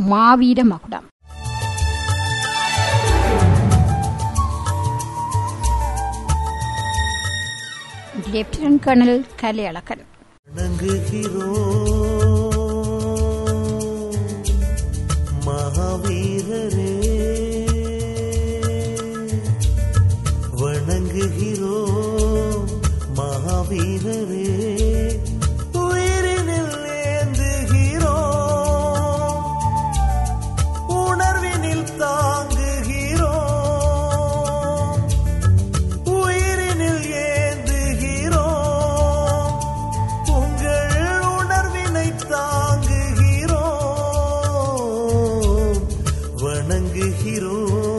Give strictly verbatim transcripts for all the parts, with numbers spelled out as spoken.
மாவீர மகுடம். Lieutenant colonel Kalaiyazhagan. மகாவீரரே வணங்குகிறோ மகாவீரரே உயிரினில் ஏந்துகிறோ உணர்வினில் தாங்குகிறோ உயிரினில் ஏந்துகிறோ உங்கள் உணர்வினை தாங்குகிறோ வணங்குகிறோ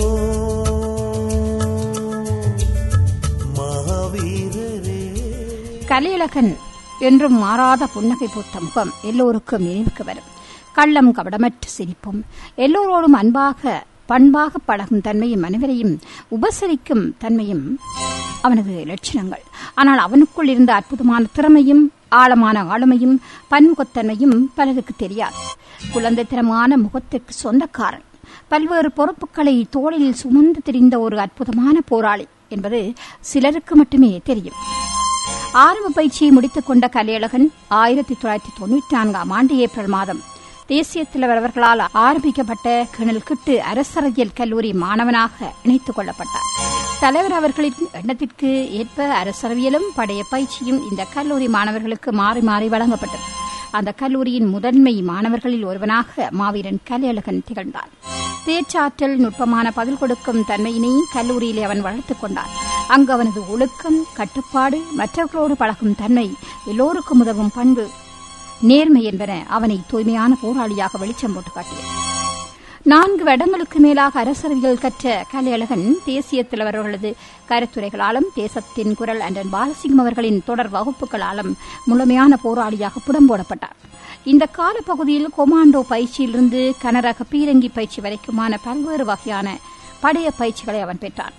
கலையழகன் என்றும் மாறாத புன்னகை பூத்த முகம் எல்லோருக்கும் நினைவுக்கு வரும். கள்ளம் கபடமற்ற சிரிப்பும், எல்லோரோடும் அன்பாக பண்பாக பழகும் தன்மையும், அனைவரையும் உபசரிக்கும் தன்மையும் அவனது லட்சணங்கள். ஆனால் அவனுக்குள் இருந்த அற்புதமான திறமையும் ஆழமான ஆளுமையும் பன்முகத்தன்மையும் பலருக்கு தெரியாது. குழந்தைத்தனமான முகத்திற்கு சொந்தக்காரன், பல்வேறு பொறுப்புகளை தோளில் சுமந்து திரிந்த ஒரு அற்புதமான போராளி என்பது சிலருக்கு மட்டுமே தெரியும். ஆரம்ப பயிற்சியை முடித்துக் கொண்ட கலையழகன் ஆயிரத்தி தொள்ளாயிரத்தி தொன்னூற்றி நான்காம் ஆண்டு ஏப்ரல் மாதம் தேசிய தலைவர் அவர்களால் ஆரம்பிக்கப்பட்ட கர்னல் கிட்டு அரசறிவியல் கல்லூரி மாணவனாக இணைத்துக் கொள்ளப்பட்டார். தலைவர் அவர்களின் எண்ணத்திற்கு ஏற்ப அரசறிவியலும் படைய பயிற்சியும் இந்த கல்லூரி மாணவர்களுக்கு மாறி மாறி வழங்கப்பட்டது. அந்த கல்லூரியின் முதன்மை மாணவர்களில் ஒருவனாக மாவீரன் கலையழகன் திகழ்ந்தார். பேச்சாற்றல், நுட்பமான பதில் கொடுக்கும் தன்மையினை கல்லூரியிலே அவன் வளர்த்துக் கொண்டான். அங்கு அவனது ஒழுக்கம், கட்டுப்பாடு, மற்றவர்களோடு பழகும் தன்மை, எல்லோருக்கும் உதவும் பண்பு, நேர்மை என்பன அவனை தூய்மையான போராளியாக வெளிச்சம் போட்டு காட்டியது. நான்கு வருடங்களுக்கு மேலாக அரசறிவியல் கற்ற கலையழகன் தேசிய தலைவர்களது கருத்துரைகளாலும் தேசத்தின் குரல் அண்டன் பாலசிங்கம் அவர்களின் தொடர் வகுப்புகளாலும் முழுமையான போராளியாக புடம்போடப்பட்டார். இந்த காலப்பகுதியில் கொமாண்டோ பயிற்சியிலிருந்து கனரக பீரங்கி பயிற்சி வரைக்குமான பல்வேறு வகையான படைய பயிற்சிகளை அவன் பெற்றான்.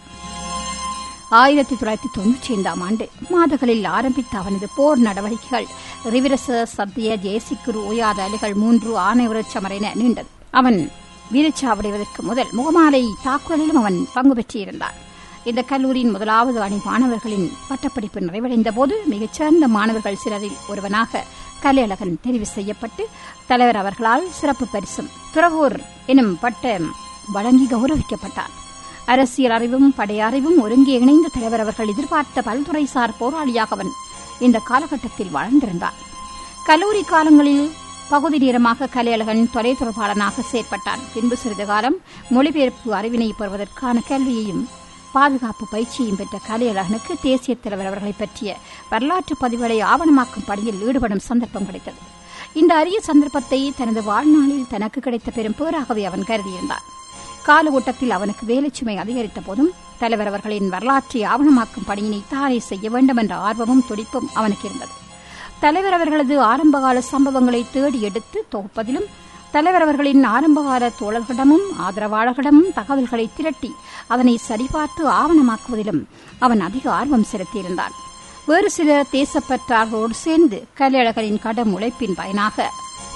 ஆயிரத்தி தொள்ளாயிரத்தி தொன்னூற்றி ஐந்தாம் ஆண்டு மாதங்களில் ஆரம்பித்த அவனது போர் நடவடிக்கைகள் ரிவிரச, சத்திய, ஜெயசிக்குரு, ஓயாத அலைகள் மூன்று, ஆனைவரச்சமர் என நீண்டது. அவன் வீரச்சாவடைவதற்கு முதல் முகமாலை தாக்குதலிலும் அவன் பங்கு பெற்றிருந்தார். இந்த கல்லூரியின் முதலாவது அணி மாணவர்களின் பட்டப்படிப்பு நிறைவடைந்த போது மிகச்சிறந்த மாணவர்கள் சிலரில் ஒருவனாக கலையழகன் தெரிவு செய்யப்பட்டு தலைவர் அவர்களால் சிறப்பு பரிசும் துறவூர் எனும் பட்டம் வழங்கி கௌரவிக்கப்பட்டார். அரசியல் அறிவும் படையறிவும் ஒருங்கே இணைந்த தலைவர் அவர்கள் எதிர்பார்த்த பல்துறைசார் போராளியாக அவன் இந்த காலகட்டத்தில் வாழ்ந்திருந்தார். கல்லூரி காலங்களில் பகுதி நேரமாக கலையழகன் தொலைத்தொடர்பாளனாக செயற்பட்டான். பின்பு சிறிது காலம் மொழிபெயர்ப்பு அறிவினை பெறுவதற்கான கல்வியையும் பாதுகாப்பு பயிற்சியையும் பெற்ற கலையழகனுக்கு தேசிய தலைவர் அவர்களை பற்றிய வரலாற்று பதிவுகளை ஆவணமாக்கும் பணியில் ஈடுபடும் சந்தர்ப்பம் கிடைத்தது. இந்த அரிய சந்தர்ப்பத்தை தனது வாழ்நாளில் தனக்கு கிடைத்த பெரும் பேராகவே அவன் கருதியிருந்தார். கால ஓட்டத்தில் அவனுக்கு வேலைச்சுமை அதிகரித்த போதும் தலைவர் அவர்களின் வரலாற்றை ஆவணமாக்கும் பணியினை தானே செய்ய வேண்டும் என்ற ஆர்வமும் துடிப்பும் அவனுக்கு இருந்தது. தலைவர் அவர்களது ஆரம்பகால சம்பவங்களை தேடி எடுத்து தொகுப்பதிலும், தலைவர் அவர்களின் ஆரம்பகால தோழர்களிடமும் ஆதரவாளர்களிடமும் தகவல்களை திரட்டி அதனை சரிபார்த்து ஆவணமாக்குவதிலும் அவன் அதிக ஆர்வம் செலுத்தியிருந்தான். வேறு சில தேசப்பற்றார்களோடு சேர்ந்து கலையழகனின் கடும் உழைப்பின் பயனாக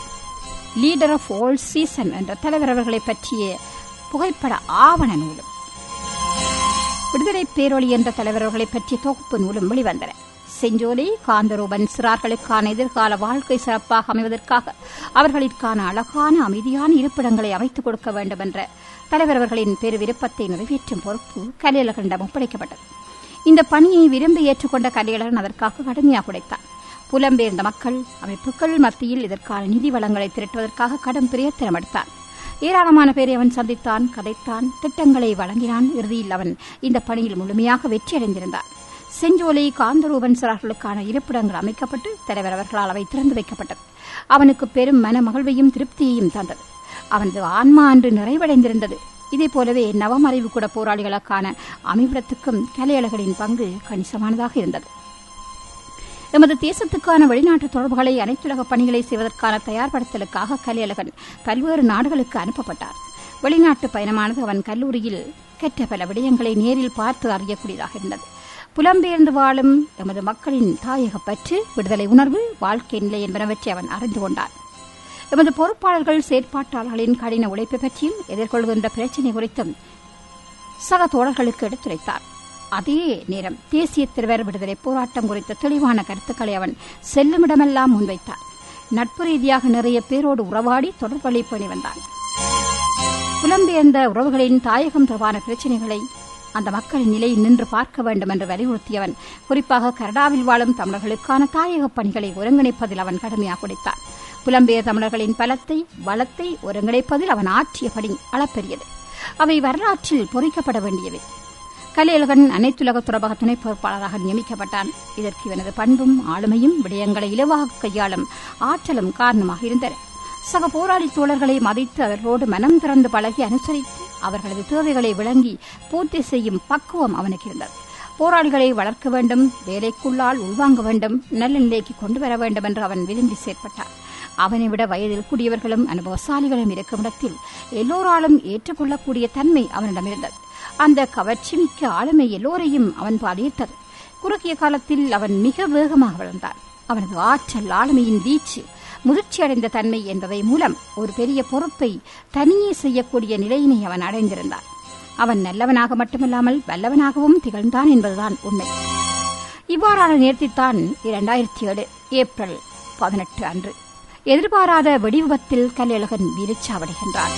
லீடர் ஆஃப் ஆல் சீசன் என்ற தலைவர் அவர்களை பற்றிய புகைப்பட ஆவண நூலும், விடுதலை பேரொளி என்ற தலைவர்களை பற்றிய தொகுப்பு நூலும் வெளிவந்தன. செஞ்சோலை, காந்தரூபன் சிறார்களுக்கான எதிர்கால வாழ்க்கை சிறப்பாக அமைவதற்காக அவர்களுக்கான அழகான அமைதியான இருப்பிடங்களை அமைத்துக் கொடுக்க வேண்டும் என்ற தலைவர் அவர்களின் பெரு விருப்பத்தை நிறைவேற்றும் பொறுப்பு கலையழகனிடம் ஒப்படைக்கப்பட்டது. இந்த பணியை விரும்பி ஏற்றுக்கொண்ட கலையழகன் அதற்காக கடுமையாக உழைத்தார். புலம்பெயர்ந்த மக்கள் அமைப்புகள் மத்தியில் இதற்கான நிதி வளங்களை திரட்டுவதற்காக கடும் பிரயத்தனம் எடுத்தார். ஏராளமான பேரை அவன் சந்தித்தான், கதைத்தான், திட்டங்களை வழங்கினான். இறுதியில் அவன் இந்த பணியில் முழுமையாக வெற்றியடைந்திருந்தார். செஞ்சோலை, காந்தரூபன் சிறார்களுக்கான இருப்பிடங்கள் அமைக்கப்பட்டு தலைவர் அவர்களால் அவை திறந்து வைக்கப்பட்டது. அவனுக்கு பெரும் மன மகிழ்வையும் திருப்தியையும் தந்தது. அவனது ஆன்மா அன்று நிறைவடைந்திருந்தது. இதே போலவே நவமறைவு கூட போராளிகளுக்கான அமைவிடத்துக்கும் கலையழகனின் பங்கு கணிசமானதாக இருந்தது. எமது தேசத்துக்கான வெளிநாட்டு தொடர்புகளை, அனைத்துலக பணிகளை செய்வதற்கான தயார்படுத்தலுக்காக கலையழகன் பல்வேறு நாடுகளுக்கு அனுப்பப்பட்டார். வெளிநாட்டு பயணமானது அவன் கல்லூரியில் கற்ற பல விடயங்களை நேரில் பார்த்து அறியக்கூடியதாக இருந்தது. புலம்பெயர்ந்து வாழும் எமது மக்களின் தாயக பற்று, விடுதலை உணர்வு, வாழ்க்கை நிலை என்பனவற்றை அவன் அறிந்து கொண்டான். எமது பொறுப்பாளர்கள் செயற்பாட்டாளர்களின் கடின உழைப்பை பற்றியும் எதிர்கொள்கின்ற பிரச்சினை குறித்தும் சக தோழர்களுக்கு எடுத்துரைத்தார். அதே நேரம் தேசிய திருவர் விடுதலை போராட்டம் குறித்த தெளிவான கருத்துக்களை அவன் செல்லுமிடமெல்லாம் முன்வைத்தார். நட்பு ரீதியாக நிறைய பேரோடு உறவாடி தொடர்பலை பேணி வந்தான். புலம்பெயர்ந்த உறவுகளின் தாயகம் தொடர்பான பிரச்சினைகளை அந்த மக்களின் நிலையில் நின்று பார்க்க வேண்டும் என்று வலியுறுத்தியவன் குறிப்பாக கனடாவில் வாழும் தமிழர்களுக்கான தாயக பணிகளை ஒருங்கிணைப்பதில் அவன் கடுமையாக குடித்தார். புலம்பெயர் தமிழர்களின் பலத்தை வளத்தை ஒருங்கிணைப்பதில் அவன் ஆற்றிய பணி அளப்பெரியது. அவை வரலாற்றில் பொறிக்கப்பட வேண்டியவை. கலையழகன் அனைத்துலக தொடர்பாக துணை பொறுப்பாளராக நியமிக்கப்பட்டான். இதற்கு இவனது பண்பும் ஆளுமையும் விடயங்களை இலவாக கையாளும் ஆற்றலும் காரணமாக இருந்தன. சக போராளி தோழர்களை மதித்து அவர்களோடு மனம் திறந்து பழகி அனுசரித்து அவர்களது தேவைகளை விளங்கி பூர்த்தி செய்யும் பக்குவம் அவனுக்கு இருந்தது. போராளிகளை வளர்க்க வேண்டும், வேலைக்குள்ளால் உள்வாங்க வேண்டும், நல்ல நிலைக்கு கொண்டு வர வேண்டும் என்று அவன் விரும்பி செயற்பட்டான். அவனை விட வயதில் கூடியவர்களும் அனுபவசாலிகளும் இருக்கும் இடத்தில் எல்லோராலும் ஏற்றுக்கொள்ளக்கூடிய தன்மை அவனிடம் இருந்தது. அந்த கவர்ச்சிமிக்க ஆளுமை எல்லோரையும் அவன் பாதித்தது. குறுகிய காலத்தில் அவன் மிக வேகமாக வளர்ந்தான். அவனது ஆற்றல், ஆளுமையின் வீச்சு, முதிர்ச்சியடைந்த தன்மை என்பவை மூலம் ஒரு பெரிய பொறுப்பை தனியே செய்யக்கூடிய நிலையினை அவன் அடைந்திருந்தான். அவன் நல்லவனாக மட்டுமல்லாமல் வல்லவனாகவும் திகழ்ந்தான் என்பதுதான் உண்மை. இவ்வாறான நேரத்தில்தான் இரண்டாயிரத்தி ஏழு ஏப்ரல் பதினெட்டு அன்று எதிர்பாராத வெடிவிபத்தில் கலையழகன் வீரச்சாவடைகின்றான்.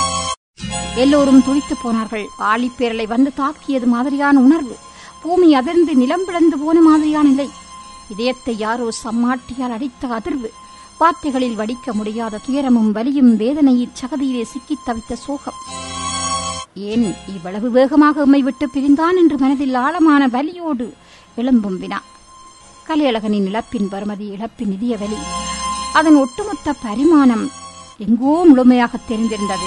எல்லோரும் துடித்து போனார்கள். ஆழிப்பேரலை வந்து தாக்கியது மாதிரியான உணர்வு, பூமி அதிர்ந்து நிலம் பிளந்து போன மாதிரியான நிலை, இதயத்தை யாரோ சம்மாட்டியால் அடித்த அதிர்வு, வார்த்தைகளில் வடிக்க முடியாத துயரமும் வலியும் வேதனையில் சகதியிலே சிக்கித் தவித்த சோகம். ஏன் இவ்வளவு வேகமாக உம்மை விட்டு பிரிந்தான் என்று மனதில் ஆழமான வலியோடு எழும்பும் வினா. கலையழகனின் இழப்பின் பருமதி, இழப்பின் நிதிய வலி, அதன் ஒட்டுமொத்த பரிமாணம் எங்கோ முழுமையாக தெரிந்திருந்தது.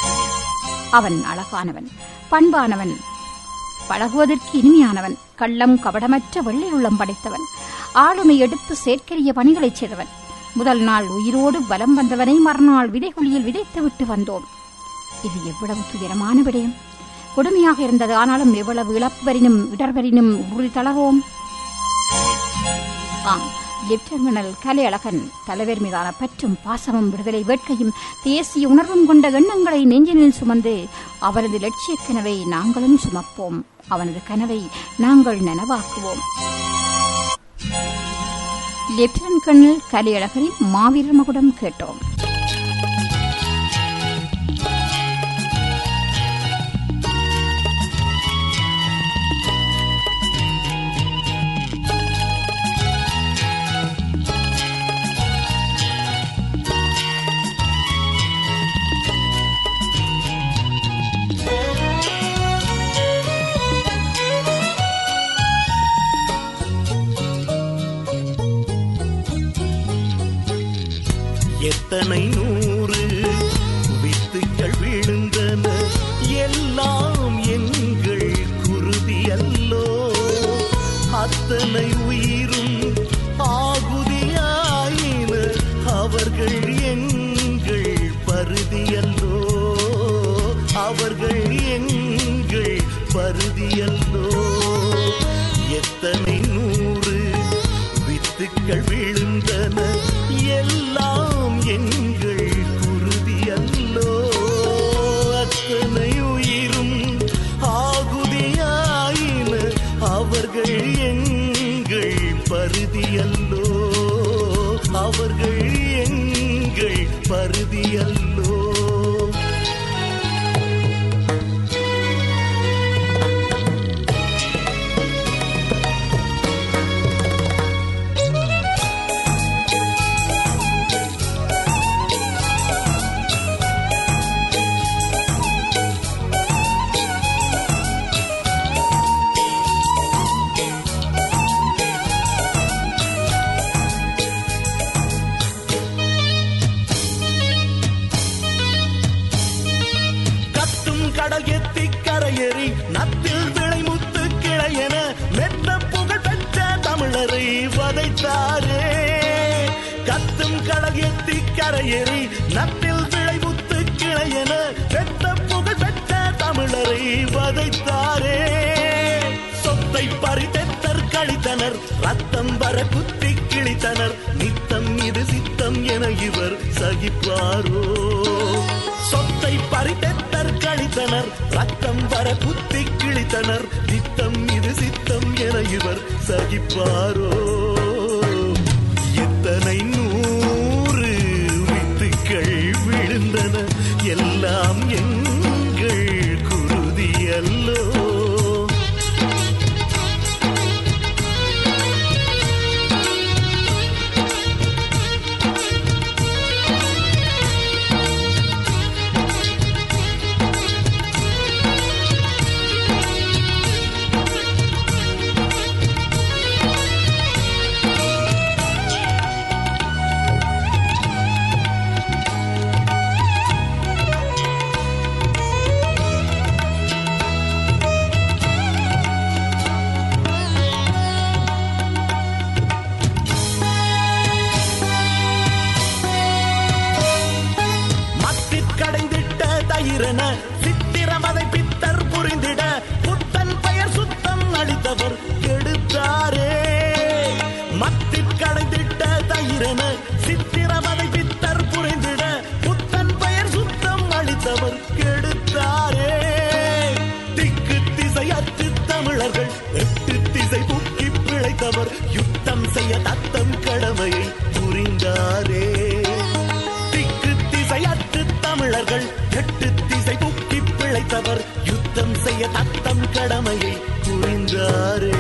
அவன் அழகானவன், பண்பானவன், பழகுவதற்கு இனிமையானவன், கள்ளம் கபடமற்ற வெள்ளை உள்ளம் படைத்தவன், ஆளுமை எடுத்து செயற்கரிய பணிகளைச் செய்தவன். முதல் நாள் உயிரோடு பலம் வந்தவனை மறுநாள் விதைகுழியில் விதைத்துவிட்டு வந்தோம். இது எவ்வளவு துயரமான விடயம், கொடுமையாக இருந்தது. ஆனாலும் எவ்வளவு இழப்பரினும் இடர்வரினும் உறுதி தளவோம். ஆம், லெப்டினன்ட் கலையழகன் தலைவர் மீதான பற்றும் பாசமும் விடுதலை வேட்கையும் தேசிய உணர்வும் கொண்ட எண்ணங்களை நெஞ்சினில் சுமந்து அவரது லட்சிய கனவை நாங்களும் சுமப்போம். அவனது கனவை நாங்கள் நனவாக்குவோம். லெப்டினன்ட் கர்னல் கலையழகரின் மாவீரர் மகுடம் கேட்டோம். எத்தனை நூறு வித்துக்கள் விழுந்தன, எல்லாம் எங்கள் குருதி அல்லோ. அத்தனை உயிரும் ஆகுதியாயின, அவர்கள் எங்கள் பருதி அல்லோ. அவர்கள் எங்கள் பருதி அல்லோ. எத்தனை நூறு வித்துக்கள் விழுந்தன, எல்லாம் எங்கள் குருதி அல்லோ. அத்தனை உயிரும் ஆகுதியாயின, அவர்கள் எங்கள் பருதி அல்லோ. அவர்கள் எங்கள் பருதி அல்லோ. நத்தில் விளைமுத்து கிளையென மெத்த புகழ் பெற்ற தமிழரை வதைத்தாரே. கத்தும் கடகெத்தி கரையேறி நத்தில் விளைமுத்து கிளையென மெத்த புகழ் பெற்ற தமிழரை வதைத்தாரே. சொத்தை பறித்தெத்தர் கழித்தனர், ரத்தம் வர குத்தி கிழித்தனர். நித்தம் இது சித்தம் என இவர் சகிப்பாரோ? சொத்தை பறித்தெத்தர் கழித்தனர், ரத்தம் வர குத்தி கிழித்தனர், நித்தம் இது சித்தம் என இவர் சகிப்பாரோ? எத்தனை நூறு வித்துக்கள் விழுந்தன, எல்லாம் எங்கள் குருதி அல்லோ. சித்திரமதை பித்தர் புரிந்திட புத்தன் பெயர் சுத்தம் அளித்தவர் கெடுத்தாரே. மத்திற் கடைந்திட்ட தயிரென சித்திரமதை பித்தர் புரிந்திட புத்தன் பெயர் சுத்தம் அளித்தவர் கெடுத்தாரே. திக்கு திசையற்று தமிழர்கள் எட்டு திசை புக்கி பிழைத்தவர் யுத்தம் செய்ய தத்தம் கடமையை புரிந்தாரே. திக்கு திசையற்று தமிழர்கள் எட்டு திசை புக்கி பிழைத்தவர் யுத்தம் செய்ய தத்தம் கடமையை புரிந்தாரே.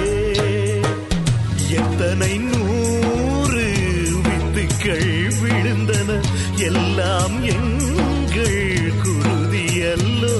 எத்தனை நூறு வித்துக்கள் விழுந்தன, எல்லாம் எங்கள் குருதி அல்லோ.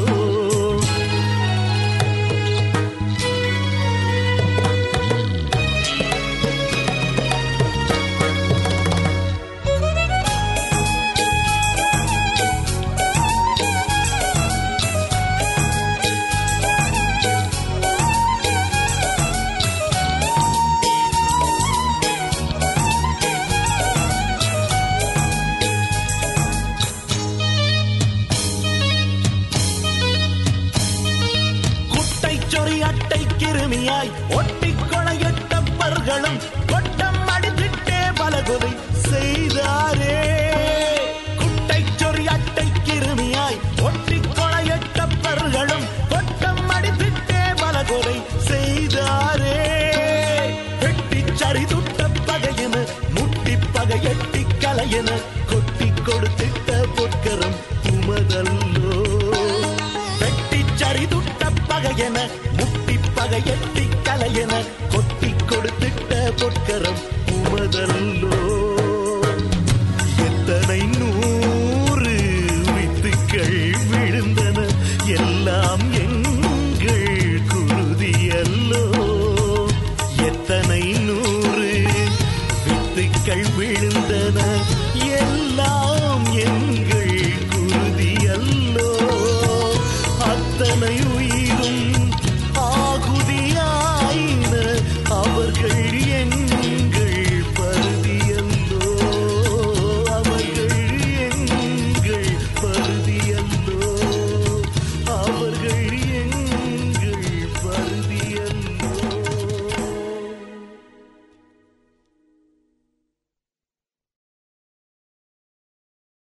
கிருமியாய் ஒட்டிக் கொலையிட்டவர்களும் கொட்டம் அடித்திட்டே பலகொலை செய்தாரே. குட்டை சொறி அட்டை கிருமியாய் ஒட்டிக் கொலையிட்டவர்களும் கொட்டம் அடித்திட்டே பலகொலை செய்தாரே. வெட்டிச் சரி துட்ட பகையென முட்டி பகை எட்டி கலையென கொட்டி கொடுத்திட்ட பொற்கரம் உமதல்லோ. வெட்டிச் சரி துட்ட பகையென எட்டி கலையென கொட்டி கொடுத்திட்ட பொற்கரம் உமதல்லோ.